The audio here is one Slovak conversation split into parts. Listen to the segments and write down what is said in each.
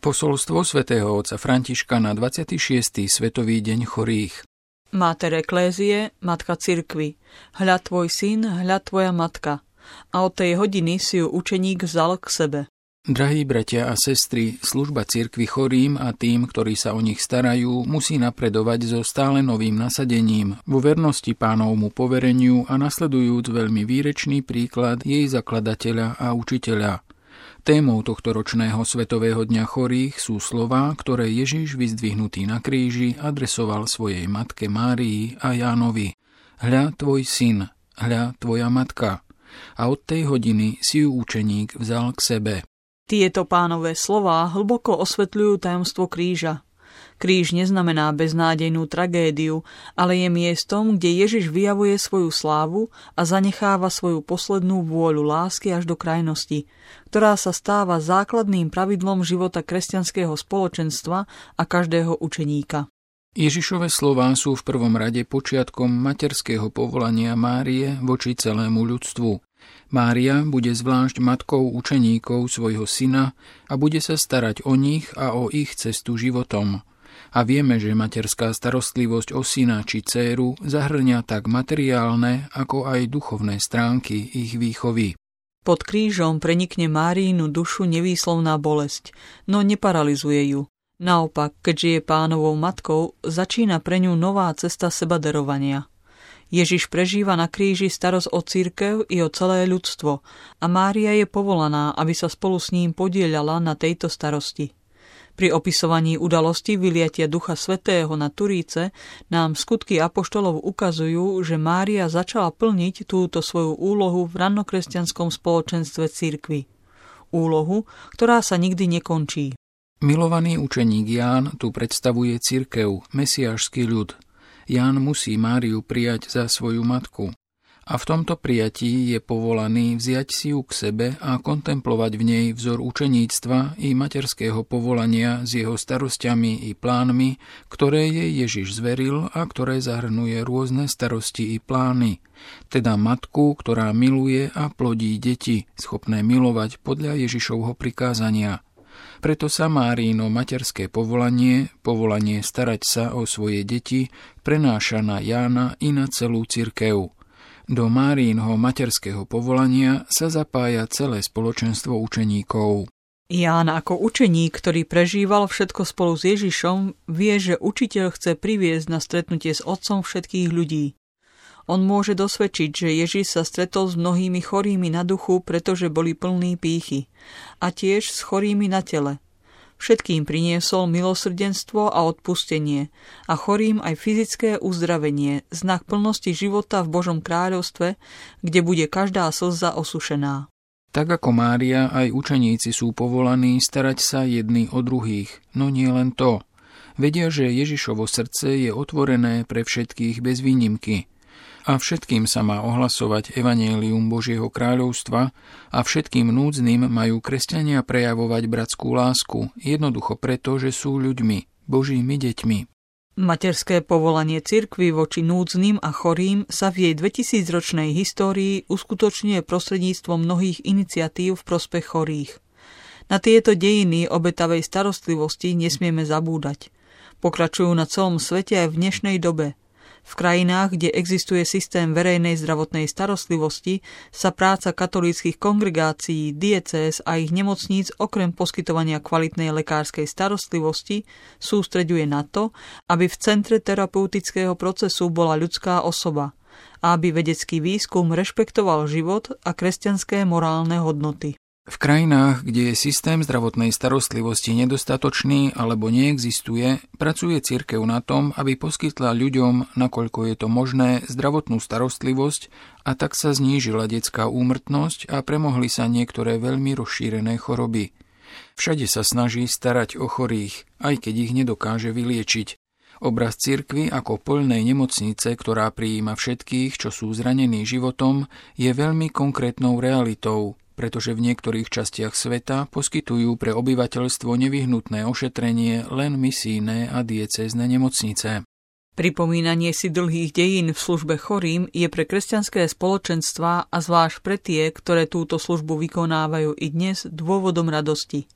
Posolstvo svätého otca Františka na 26. Svetový deň chorých. Máter eklézie, matka cirkvi, hľa tvoj syn, hľa tvoja matka. A od tej hodiny si ju učeník vzal k sebe. Drahí bratia a sestry, služba cirkvi chorým a tým, ktorí sa o nich starajú, musí napredovať so stále novým nasadením, vo vernosti Pánovmu povereniu a nasledujúc veľmi výrečný príklad jej zakladateľa a učiteľa. Témou tohto ročného Svetového dňa chorých sú slová, ktoré Ježiš vyzdvihnutý na kríži adresoval svojej matke Márii a Jánovi. Hľa tvoj syn, hľa tvoja matka. A od tej hodiny si ju učeník vzal k sebe. Tieto Pánové slová hlboko osvetľujú tajomstvo kríža. Kríž neznamená beznádejnú tragédiu, ale je miestom, kde Ježiš vyjavuje svoju slávu a zanecháva svoju poslednú vôľu lásky až do krajnosti, ktorá sa stáva základným pravidlom života kresťanského spoločenstva a každého učeníka. Ježišove slová sú v prvom rade počiatkom materského povolania Márie voči celému ľudstvu. Mária bude zvlášť matkou učeníkov svojho syna a bude sa starať o nich a o ich cestu životom. A vieme, že materská starostlivosť o syna či dcéru zahrňa tak materiálne, ako aj duchovné stránky ich výchovy. Pod krížom prenikne Máriinu dušu nevýslovná bolesť, no neparalizuje ju. Naopak, keďže je Pánovou matkou, začína pre ňu nová cesta sebaderovania. Ježiš prežíva na kríži starosť o cirkev i o celé ľudstvo a Mária je povolaná, aby sa spolu s ním podieľala na tejto starosti. Pri opisovaní udalosti vyliatia Ducha Svätého na Turíce nám skutky apoštolov ukazujú, že Mária začala plniť túto svoju úlohu v rannokresťanskom spoločenstve cirkvi. Úlohu, ktorá sa nikdy nekončí. Milovaný učeník Ján tu predstavuje cirkev, mesiášsky ľud. Ján musí Máriu prijať za svoju matku. A v tomto prijatí je povolaný vziať si ju k sebe a kontemplovať v nej vzor učeníctva i materského povolania s jeho starosťami i plánmi, ktoré jej Ježiš zveril a ktoré zahrnuje rôzne starosti i plány. Teda matku, ktorá miluje a plodí deti, schopné milovať podľa Ježišovho prikázania. Preto sa Márino materské povolanie starať sa o svoje deti, prenáša na Jána i na celú cirkev. Do Márínho materského povolania sa zapája celé spoločenstvo učeníkov. Ján ako učeník, ktorý prežíval všetko spolu s Ježišom, vie, že učiteľ chce priviesť na stretnutie s Otcom všetkých ľudí. On môže dosvedčiť, že Ježiš sa stretol s mnohými chorými na duchu, pretože boli plní pýchy, a tiež s chorými na tele. Všetkým priniesol milosrdenstvo a odpustenie a chorým aj fyzické uzdravenie, znak plnosti života v Božom kráľovstve, kde bude každá slza osušená. Tak ako Mária, aj učeníci sú povolaní starať sa jedni o druhých, no nie len to. Vedia, že Ježišovo srdce je otvorené pre všetkých bez výnimky. A všetkým sa má ohlasovať evanjelium Božieho kráľovstva a všetkým núdznym majú kresťania prejavovať bratskú lásku, jednoducho preto, že sú ľuďmi, Božími deťmi. Materské povolanie cirkvi voči núdznym a chorým sa v jej 2000-ročnej histórii uskutočňuje prostredníctvom mnohých iniciatív v prospech chorých. Na tieto dejiny obetavej starostlivosti nesmieme zabúdať. Pokračujú na celom svete aj v dnešnej dobe. V krajinách, kde existuje systém verejnej zdravotnej starostlivosti, sa práca katolíckych kongregácií, diecéz a ich nemocníc okrem poskytovania kvalitnej lekárskej starostlivosti sústreďuje na to, aby v centre terapeutického procesu bola ľudská osoba a aby vedecký výskum rešpektoval život a kresťanské morálne hodnoty. V krajinách, kde je systém zdravotnej starostlivosti nedostatočný alebo neexistuje, pracuje cirkev na tom, aby poskytla ľuďom, nakoľko je to možné, zdravotnú starostlivosť a tak sa znížila detská úmrtnosť a premohli sa niektoré veľmi rozšírené choroby. Všade sa snaží starať o chorých, aj keď ich nedokáže vyliečiť. Obraz cirkvi ako poľnej nemocnice, ktorá prijíma všetkých, čo sú zranení životom, je veľmi konkrétnou realitou, pretože v niektorých častiach sveta poskytujú pre obyvateľstvo nevyhnutné ošetrenie len misijné a diecézne nemocnice. Pripomínanie si dlhých dejín v službe chorým je pre kresťanské spoločenstvá a zvlášť pre tie, ktoré túto službu vykonávajú i dnes, dôvodom radosti.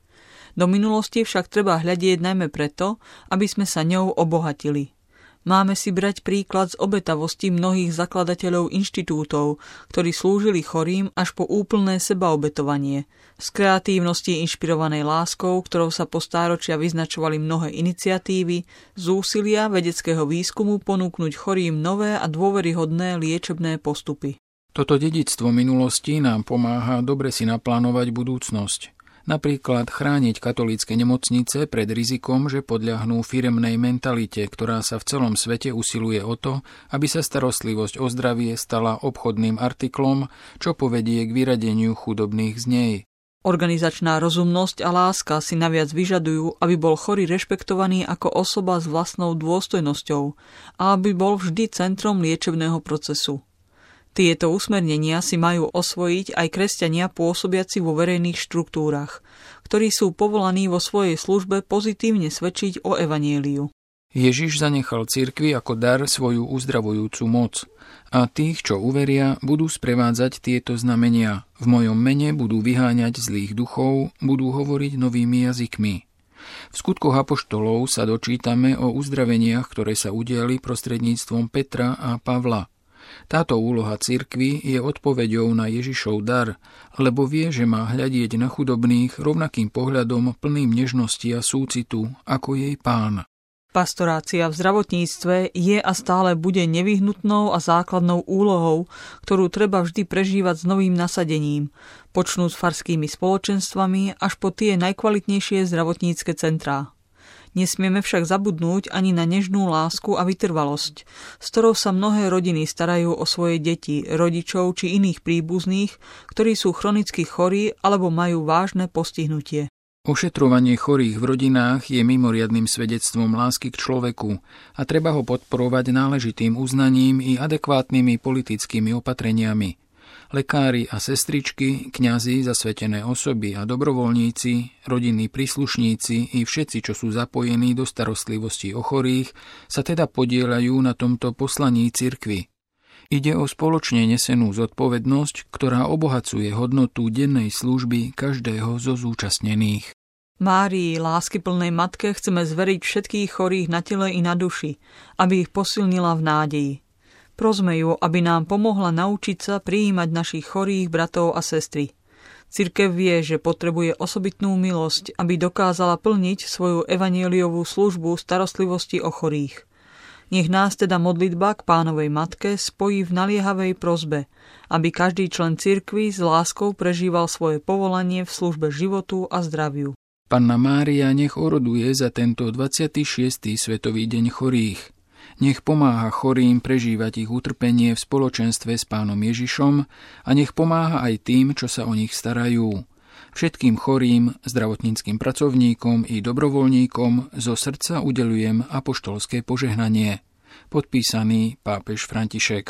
Do minulosti však treba hľadieť najmä preto, aby sme sa ňou obohatili. Máme si brať príklad z obetavosti mnohých zakladateľov inštitútov, ktorí slúžili chorým až po úplné sebaobetovanie, z kreatívnosti inšpirovanej láskou, ktorou sa po stáročia vyznačovali mnohé iniciatívy, z úsilia vedeckého výskumu ponúknuť chorým nové a dôveryhodné liečebné postupy. Toto dedičstvo minulosti nám pomáha dobre si naplánovať budúcnosť. Napríklad chrániť katolícke nemocnice pred rizikom, že podľahnú firemnej mentalite, ktorá sa v celom svete usiluje o to, aby sa starostlivosť o zdravie stala obchodným artiklom, čo povedie k vyradeniu chudobných z nej. Organizačná rozumnosť a láska si naviac vyžadujú, aby bol chorý rešpektovaný ako osoba s vlastnou dôstojnosťou a aby bol vždy centrom liečebného procesu. Tieto usmernenia si majú osvojiť aj kresťania pôsobiaci vo verejných štruktúrach, ktorí sú povolaní vo svojej službe pozitívne svedčiť o evanjeliu. Ježiš zanechal cirkvi ako dar svoju uzdravujúcu moc a tých, čo uveria, budú sprevádzať tieto znamenia. V mojom mene budú vyháňať zlých duchov, budú hovoriť novými jazykmi. V skutkoch apoštolov sa dočítame o uzdraveniach, ktoré sa udiali prostredníctvom Petra a Pavla. Táto úloha cirkvi je odpoveďou na Ježišov dar, lebo vie, že má hľadieť na chudobných rovnakým pohľadom plným nežnosti a súcitu, ako jej Pán. Pastorácia v zdravotníctve je a stále bude nevyhnutnou a základnou úlohou, ktorú treba vždy prežívať s novým nasadením, počnúť s farskými spoločenstvami až po tie najkvalitnejšie zdravotnícke centrá. Nesmieme však zabudnúť ani na nežnú lásku a vytrvalosť, s ktorou sa mnohé rodiny starajú o svoje deti, rodičov či iných príbuzných, ktorí sú chronicky chorí alebo majú vážne postihnutie. Ošetrovanie chorých v rodinách je mimoriadnym svedectvom lásky k človeku a treba ho podporovať náležitým uznaním i adekvátnymi politickými opatreniami. Lekári a sestričky, kňazi, zasvetené osoby a dobrovoľníci, rodinní príslušníci i všetci, čo sú zapojení do starostlivosti o chorých, sa teda podieľajú na tomto poslaní cirkvi. Ide o spoločne nesenú zodpovednosť, ktorá obohacuje hodnotu dennej služby každého zo zúčastnených. Márii, láskyplnej matke, chceme zveriť všetkých chorých na tele i na duši, aby ich posilnila v nádeji. Prosme ju, aby nám pomohla naučiť sa prijímať našich chorých bratov a sestry. Cirkev vie, že potrebuje osobitnú milosť, aby dokázala plniť svoju evanjeliovú službu starostlivosti o chorých. Nech nás teda modlitba k Pánovej matke spojí v naliehavej prosbe, aby každý člen cirkvi s láskou prežíval svoje povolanie v službe životu a zdraviu. Panna Mária nech oroduje za tento 26. Svetový deň chorých. Nech pomáha chorým prežívať ich utrpenie v spoločenstve s Pánom Ježišom a nech pomáha aj tým, čo sa o nich starajú. Všetkým chorým, zdravotníckym pracovníkom i dobrovoľníkom zo srdca udeľujem apoštolské požehnanie. Podpísaný pápež František.